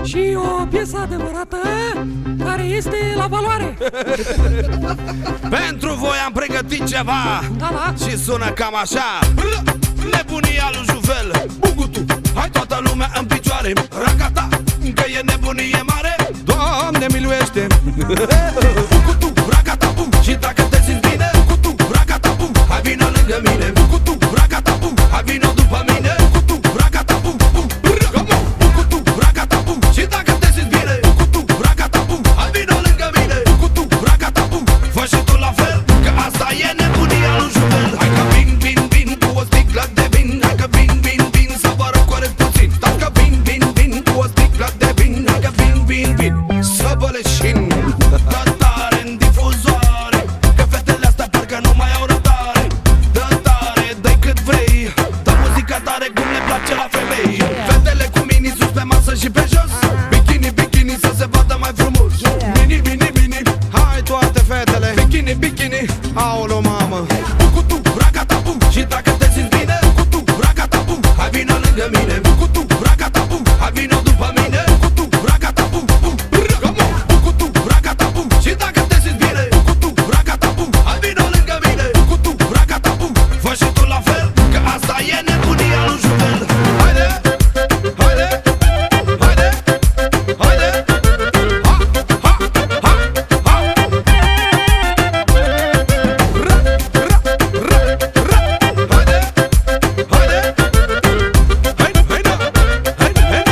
Și o piesă adevărată care este la valoare. Pentru voi am pregătit ceva, Da. și sună cam așa. Nebunia lui Juvel, Bugutu, hai toată lumea în picioare. Racata, că e nebunie mare. Doamne miluiește. Bugutu, racata, bum. Și dacă te simți bine, Bugutu, racata, bum. Hai vină lângă mine, Bugutu, racata, bum. Hai vină după mine, Bugutu, racata, bum, bum. Bugutu, racata, bum. Și dacă te simți bine, Bugutu, racata, bum. Hai vină lângă mine, Bugutu, racata, bum. Fă și tu la fel, că asta e nebunia lui Juvel. Hai că vin, vin, vin cu o sticlă de vin. Hai că vin, vin, vin să vă răcoresc puțin. Stai că vin, vin, vin cu o sticlă de vin. Hai că vin, vin, vin să vă leșin. Dă tare în difuzoare, că fetele astea parcă nu mai au răbdare. Dă tare, dă-i cât vrei, dă muzica tare cum le place la femei. Fetele cu mini sus pe masă și pe jos, bikini, bikini să se vadă mai frumos. Mini, mini, mini, hai toate fetele. Bikini, bikini, aolo mamă. Bucutu, racata, bum. Și dacă te simți bine, Bucutu, racata, bum. Hai vină lângă mine, Bucutu, racata, bum. Hai vină după mine, Bucutu, racata, bum, bum. Bucutu, racata, bum. Și dacă te simți bine, Bucutu, racata, bum. Hai vină lângă mine, Bucutu, racata, bum. Fă și tu la fel, că asta e nebunia lui Juvel. Haide, haide, haide, haide. Ha, ha, ha, ha. Ra, ra, ra, ra. Haide, haide. Haide, haide, haide, haide.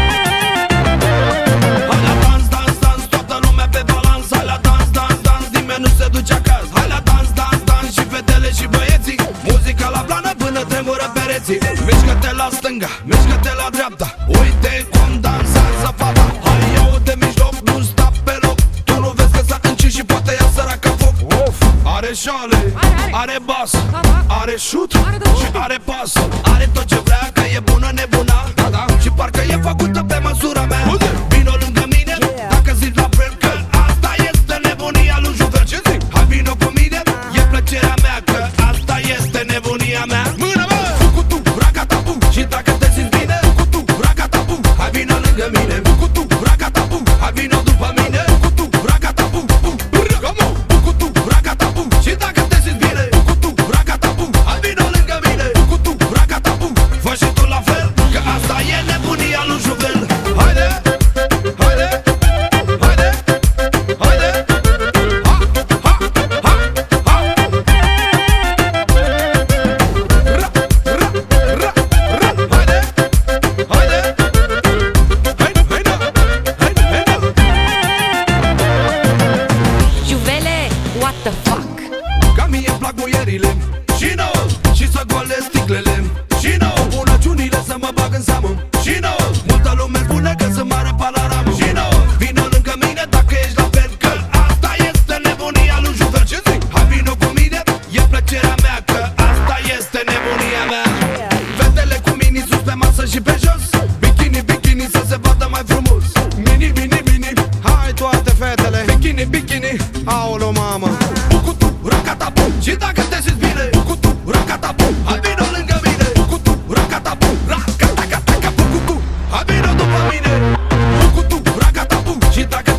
Hai la dans, dans, dans, toată lumea pe balans. Hai la dans, dans, dans, nimeni nu se duce acasă. Hai la dans, dans, dans, și fetele și băieții. Muzica la plană până tremură pereții. Mișcă-te la stânga, mișcă-te la dreapta. Uite cum dansează fata. Hai eu de mijloc, nu sta pe loc. Tu nu vezi că s-a încins și poate ia săraca foc. Are șale, are bas, are șut și are pas. Are tot ce vrea, că e bună nebuna. Și parcă e făcută pe măsura mea. Vino lângă mine, dacă zici la fel, că asta este nebunia lui Juvel. Ce zic? Hai vino cu mine, e plăcerea mea, că asta este nebunia mea. Mână, bă! Bucutu, racata, bum. Și dacă te simți bine, Bucutu, racata, bum. Hai vino lângă mine, Bucutu, racata, bum. Hai vino după mine, Bucutu, racata, bum, bum. Bucutu, racata, bum. Și dacă te simți bine, Bucutu, racata, bum. Hai vino lângă mine, Bucutu, racata, bum. Fă și tu la fel, că asta e nebunia lui Juvel. Haide, haide, haide, haide. Ha, ha, ha, ha. Ra, ra, ra, ra. Haide, haide, haide, haide, haide, haide. Juvele, what the fuck? Ca mie îmi plac muierile și nouă, și să golesc sticlele și nouă, bunăciunile să mă bag în seamă și nouă, multă lume spune că sunt mare panoramă și nouă, vină lângă mine dacă ești la fel, că asta este nebunia lui Juvel. Ce zic? Hai vină cu mine, e plăcerea mea, că asta este nebunia mea. Fetele cu mini sus pe masă și pe jos, bikini, bikini să se vadă mai frumos. Mini, mini, mini, hai toate fetele. Bikini, bikini, aolo mamă. Bucutu, racata, bum. Și dacă te simți bine, Bucutu, racata, bum. Hai vină lângă mine, Bucutu, racata, bum. Racata, bucutu, hai vină după mine, Bucutu, racata, bum. Și dacă